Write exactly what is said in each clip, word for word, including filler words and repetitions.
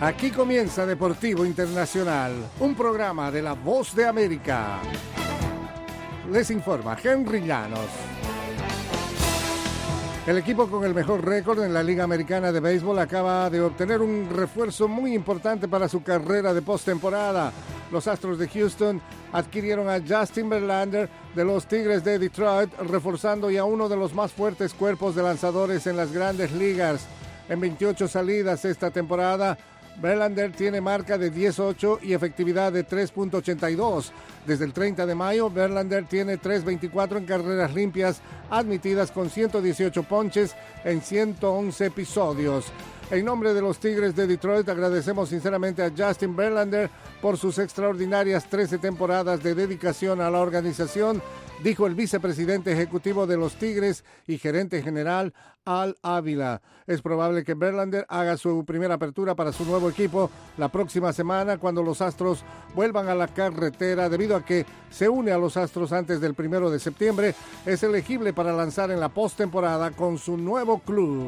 Aquí comienza Deportivo Internacional, un programa de La Voz de América. Les informa Henry Llanos. El equipo con el mejor récord en la Liga Americana de Béisbol acaba de obtener un refuerzo muy importante para su carrera de postemporada. Los Astros de Houston adquirieron a Justin Verlander de los Tigres de Detroit, reforzando ya uno de los más fuertes cuerpos de lanzadores en las grandes ligas. En veintiocho salidas esta temporada, Verlander tiene marca de diez ocho y efectividad de tres punto ochenta y dos. Desde el treinta de mayo, Verlander tiene tres veinticuatro en carreras limpias admitidas con ciento dieciocho ponches en ciento once episodios. En nombre de los Tigres de Detroit, agradecemos sinceramente a Justin Verlander por sus extraordinarias trece temporadas de dedicación a la organización, dijo el vicepresidente ejecutivo de los Tigres y gerente general Al Ávila. Es probable que Verlander haga su primera apertura para su nuevo equipo la próxima semana cuando los Astros vuelvan a la carretera, debido a que se une a los Astros antes del primero de septiembre. Es elegible para lanzar en la postemporada con su nuevo club.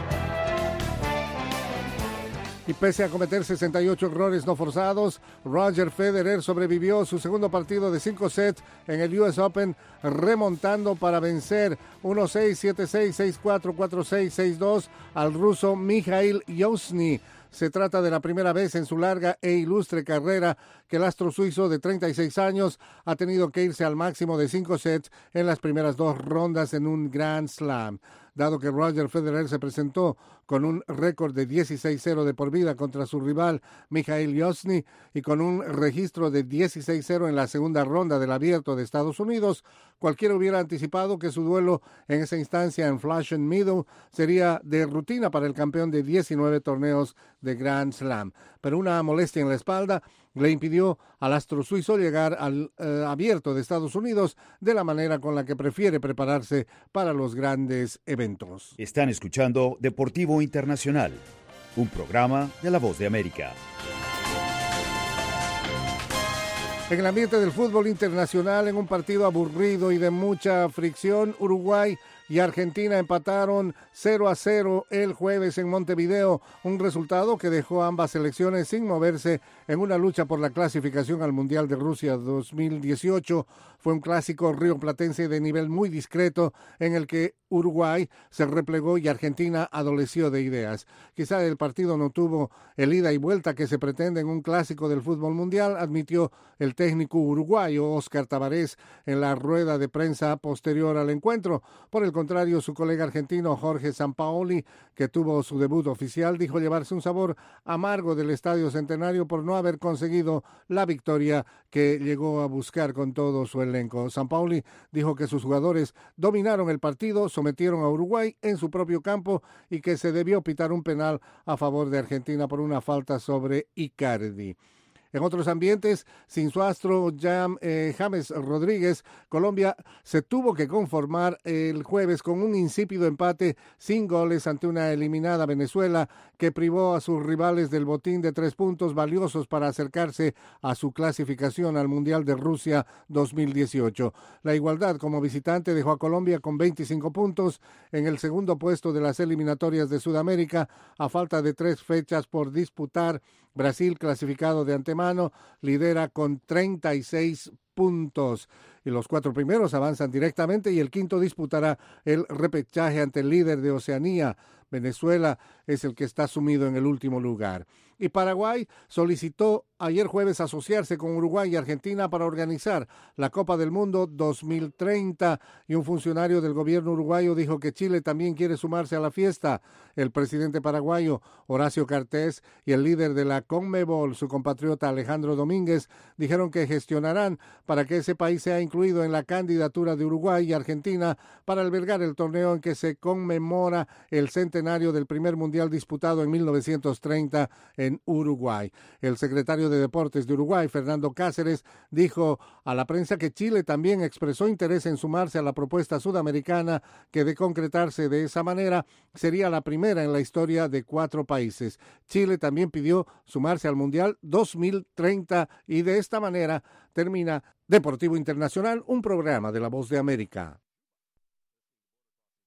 Y pese a cometer sesenta y ocho errores no forzados, Roger Federer sobrevivió su segundo partido de cinco sets en el U S Open, remontando para vencer uno seis, siete seis, seis cuatro, cuatro seis, seis dos al ruso Mikhail Yozny. Se trata de la primera vez en su larga e ilustre carrera que el astro suizo de treinta y seis años ha tenido que irse al máximo de cinco sets en las primeras dos rondas en un Grand Slam. Dado que Roger Federer se presentó con un récord de dieciséis cero de por vida contra su rival Mikhail Yozny y con un registro de dieciséis cero en la segunda ronda del Abierto de Estados Unidos, cualquiera hubiera anticipado que su duelo en esa instancia en Flushing Meadows sería de rutina para el campeón de diecinueve torneos de Grand Slam. Pero una molestia en la espalda le impidió al astro suizo llegar al eh, Abierto de Estados Unidos de la manera con la que prefiere prepararse para los grandes eventos. Están escuchando Deportivo Internacional, un programa de La Voz de América. En el ambiente del fútbol internacional, en un partido aburrido y de mucha fricción, Uruguay y Argentina empataron cero a cero el jueves en Montevideo, un resultado que dejó a ambas selecciones sin moverse en una lucha por la clasificación al Mundial de Rusia dos mil dieciocho. Fue un clásico rioplatense de nivel muy discreto en el que Uruguay se replegó y Argentina adoleció de ideas. Quizá el partido no tuvo el ida y vuelta que se pretende en un clásico del fútbol mundial, admitió el técnico uruguayo Óscar Tabarés en la rueda de prensa posterior al encuentro. Por el contrario, su colega argentino Jorge Sampaoli, que tuvo su debut oficial, dijo llevarse un sabor amargo del Estadio Centenario por no haber conseguido la victoria que llegó a buscar con todo su elenco. Sampaoli dijo que sus jugadores dominaron el partido, sometieron a Uruguay en su propio campo y que se debió pitar un penal a favor de Argentina por una falta sobre Icardi. En otros ambientes, sin su astro Jam, eh, James Rodríguez, Colombia se tuvo que conformar el jueves con un insípido empate sin goles ante una eliminada Venezuela que privó a sus rivales del botín de tres puntos valiosos para acercarse a su clasificación al Mundial de Rusia dos mil dieciocho. La igualdad como visitante dejó a Colombia con veinticinco puntos en el segundo puesto de las eliminatorias de Sudamérica a falta de tres fechas por disputar. Brasil, clasificado de antemano, lidera con treinta y seis puntos. Y los cuatro primeros avanzan directamente y el quinto disputará el repechaje ante el líder de Oceanía. Venezuela es el que está sumido en el último lugar. Y Paraguay solicitó ayer jueves asociarse con Uruguay y Argentina para organizar la Copa del Mundo dos mil treinta, y un funcionario del gobierno uruguayo dijo que Chile también quiere sumarse a la fiesta. El presidente paraguayo Horacio Cartés y el líder de la CONMEBOL, su compatriota Alejandro Domínguez, dijeron que gestionarán para que ese país sea incluido en la candidatura de Uruguay y Argentina para albergar el torneo en que se conmemora el centenario del primer mundial disputado en mil novecientos treinta en Uruguay. El secretario de Deportes de Uruguay, Fernando Cáceres, dijo a la prensa que Chile también expresó interés en sumarse a la propuesta sudamericana, que de concretarse de esa manera sería la primera en la historia de cuatro países. Chile también pidió sumarse al Mundial dos mil treinta y de esta manera termina Deportivo Internacional, un programa de La Voz de América.